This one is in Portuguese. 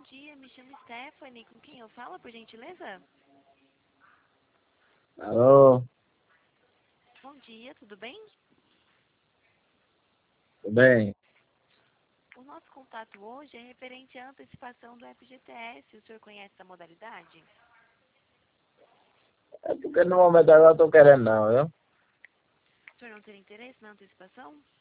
dia, me chamo Stephanie. Com quem eu falo, por gentileza? Alô, Bom dia, tudo bem? tudo bem? O nosso contato hoje é referente à antecipação do FGTS. O senhor conhece essa modalidade? É porque no momento agora eu tô querendo não, viu? O senhor não tem interesse na antecipação?